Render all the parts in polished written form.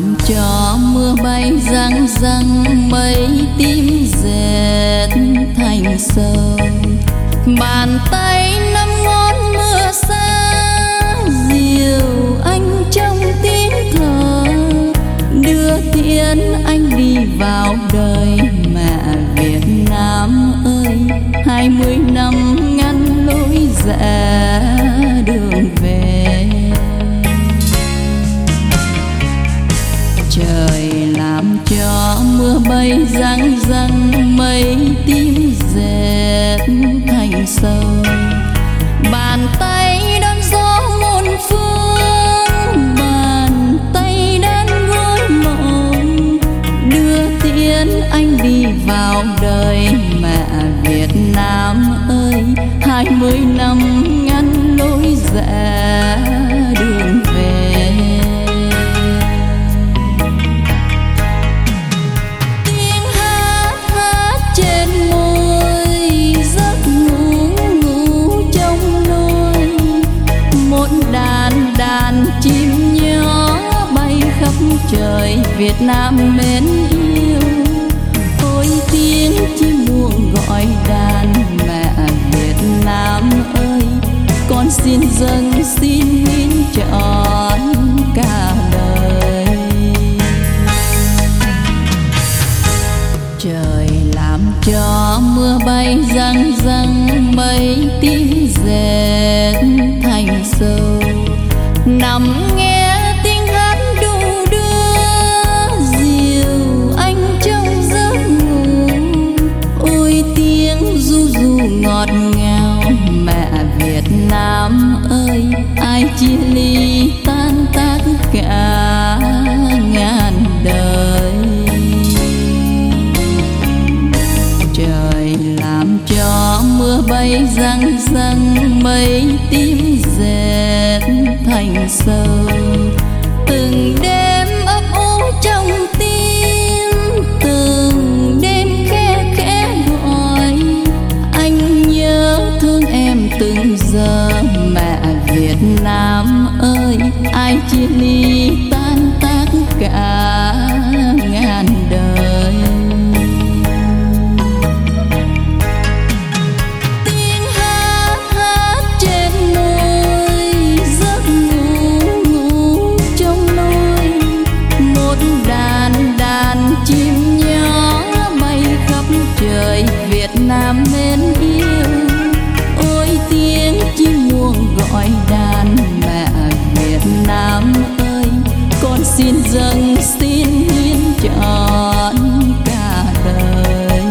làm cho mưa bay răng răng, mây tím dệt thành sầu. Bàn tay năm ngón mưa xa, dìu anh trong tiếng thở, đưa tiễn anh đi vào đời mẹ Việt Nam ơi. 20 năm ngăn lối rẽ đường về, trời làm cho mưa bay răng răng, mây tím dệt thành sầu. Bàn tay đón gió muôn phương, bàn tay đan gối mộng, đưa tiễn anh đi vào đời mẹ Việt Nam ơi. 20 năm ngăn lối rẽ đường về. Tiếng hát hát trên môi, giấc ngủ ngủ trong nôi. Một đàn đàn chim nhỏ bay khắp trời Việt Nam mến yêu. Ôi tiếng chim muông gọi đàn mẹ Việt Nam ơi, con xin dâng xin hiến trọn cả đời. Trời làm cho mưa bay răng răng, mây tím dệt thành sầu. Nằm nghe tiếng hát đu đưa, dìu anh trong giấc ngủ. Ôi tiếng ru ru ngọt ngào mẹ Việt Nam ơi, ai chia ly tan tác cả ngàn đời. Trời làm cho mưa bay răng răng, mây tím dệt thành sầu. Từng đêm ấp ủ trong tim, từng đêm khe khẽ gọi. Anh nhớ thương em từng giờ mẹ Việt Nam ơi, ai chia ly tan tác cả ngàn đời. Tiếng hát hát trên môi, giấc ngủ ngủ trong nôi. Một đàn đàn chim nhỏ bay khắp trời Việt Nam mến yêu. Ôi tiếng chim muông gọi đàn mẹ Việt Nam ơi, con xin dâng xin hiến trọn cả đời.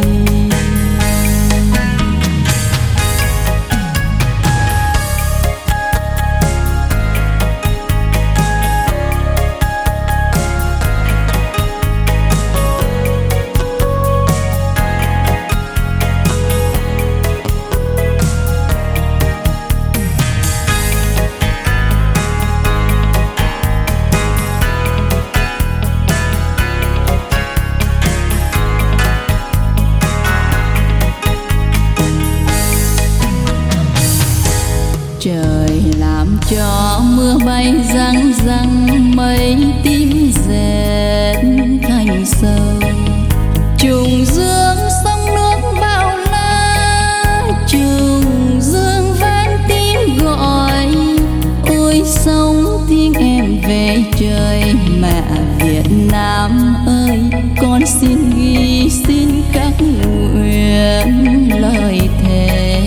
Trời làm cho mưa bay răng răng, mây tím dệt thành sầu. Trùng dương sông nước bao la, trùng dương vang tiếng gọi. Ôi sông tiếng em về trời mẹ Việt Nam ơi, con xin ghi xin các nguyện lời thề.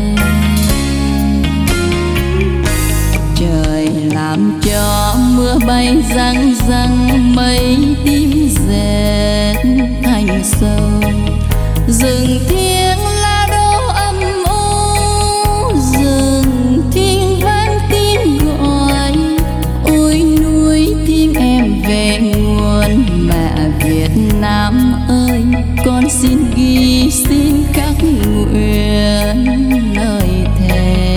Trời làm cho mưa bay răng răng, mây tím dệt thành sầu. Rừng thiêng lá đô âm u, rừng thiêng vang tiếng gọi. Ôi nuôi tiếng em về nguồn mẹ Việt Nam ơi, con xin ghi xin các nguyện lời thề.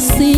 xin